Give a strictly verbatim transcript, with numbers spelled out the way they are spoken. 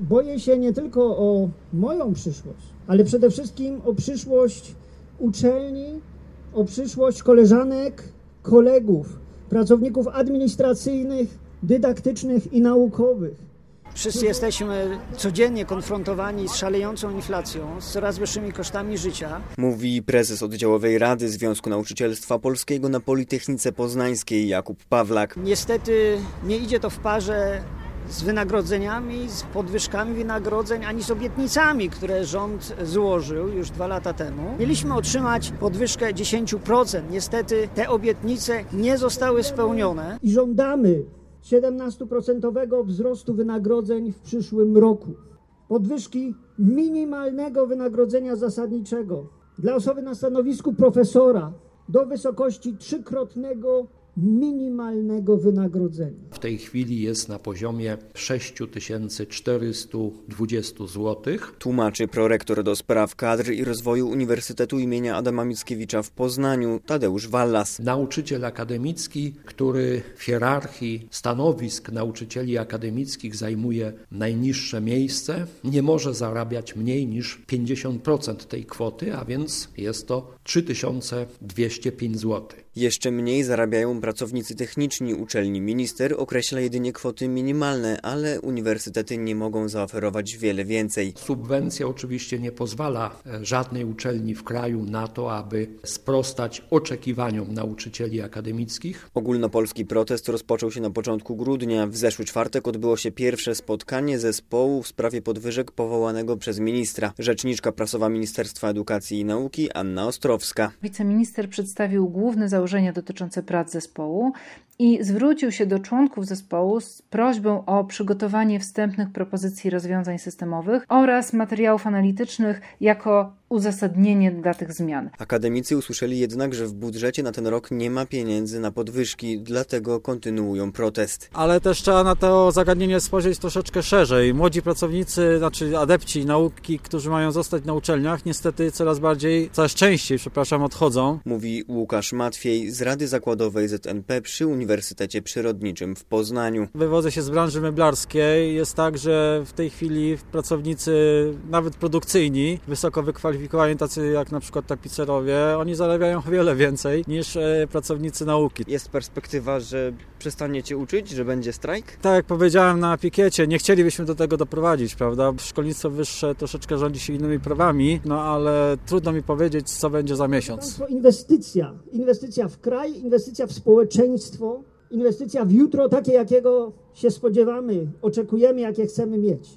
Boję się nie tylko o moją przyszłość, ale przede wszystkim o przyszłość uczelni, o przyszłość koleżanek, kolegów, pracowników administracyjnych, dydaktycznych i naukowych. Wszyscy jesteśmy codziennie konfrontowani z szalejącą inflacją, z coraz wyższymi kosztami życia. Mówi prezes oddziałowej Rady Związku Nauczycielstwa Polskiego na Politechnice Poznańskiej Jakub Pawlak. Niestety nie idzie to w parze z wynagrodzeniami, z podwyżkami wynagrodzeń, ani z obietnicami, które rząd złożył już dwa lata temu. Mieliśmy otrzymać podwyżkę dziesięć procent. Niestety te obietnice nie zostały spełnione. I żądamy siedemnastoprocentowego wzrostu wynagrodzeń w przyszłym roku. Podwyżki minimalnego wynagrodzenia zasadniczego dla osoby na stanowisku profesora do wysokości trzykrotnego minimalnego wynagrodzenia. W tej chwili jest na poziomie sześć tysięcy czterysta dwadzieścia złotych. Tłumaczy prorektor do spraw kadr i rozwoju Uniwersytetu imienia Adama Mickiewicza w Poznaniu Tadeusz Wallas. Nauczyciel akademicki, który w hierarchii stanowisk nauczycieli akademickich zajmuje najniższe miejsce, nie może zarabiać mniej niż pięćdziesiąt procent tej kwoty, a więc jest to trzy tysiące dwieście pięć złotych. Jeszcze mniej zarabiają pracownicy techniczni uczelni. Minister określa jedynie kwoty minimalne, ale uniwersytety nie mogą zaoferować wiele więcej. Subwencja oczywiście nie pozwala żadnej uczelni w kraju na to, aby sprostać oczekiwaniom nauczycieli akademickich. Ogólnopolski protest rozpoczął się na początku grudnia. W zeszły czwartek odbyło się pierwsze spotkanie zespołu w sprawie podwyżek powołanego przez ministra. Rzeczniczka prasowa Ministerstwa Edukacji i Nauki Anna Ostrowska. Wiceminister przedstawił główne założenia dotyczące prac zespołu i zwrócił się do członków zespołu z prośbą o przygotowanie wstępnych propozycji rozwiązań systemowych oraz materiałów analitycznych jako uzasadnienie dla tych zmian. Akademicy usłyszeli jednak, że w budżecie na ten rok nie ma pieniędzy na podwyżki, dlatego kontynuują protest. Ale też trzeba na to zagadnienie spojrzeć troszeczkę szerzej. Młodzi pracownicy, znaczy adepci nauki, którzy mają zostać na uczelniach, niestety coraz bardziej, coraz częściej, przepraszam, odchodzą. Mówi Łukasz Matwiej z Rady Zakładowej Z N P przy Uniwersytecie Przyrodniczym w Poznaniu. Wywodzę się z branży meblarskiej. Jest tak, że w tej chwili pracownicy, nawet produkcyjni, wysoko wykwalifikowani, tacy jak na przykład tapicerowie, oni zarabiają o wiele więcej niż pracownicy nauki. Jest perspektywa, że przestaniecie uczyć, że będzie strajk? Tak jak powiedziałem na pikiecie, nie chcielibyśmy do tego doprowadzić, prawda? Szkolnictwo wyższe troszeczkę rządzi się innymi prawami, no ale trudno mi powiedzieć, co będzie za miesiąc. Inwestycja. Inwestycja w kraj, inwestycja w społeczeństwo, inwestycja w jutro, takie jakiego się spodziewamy, oczekujemy, jakie chcemy mieć.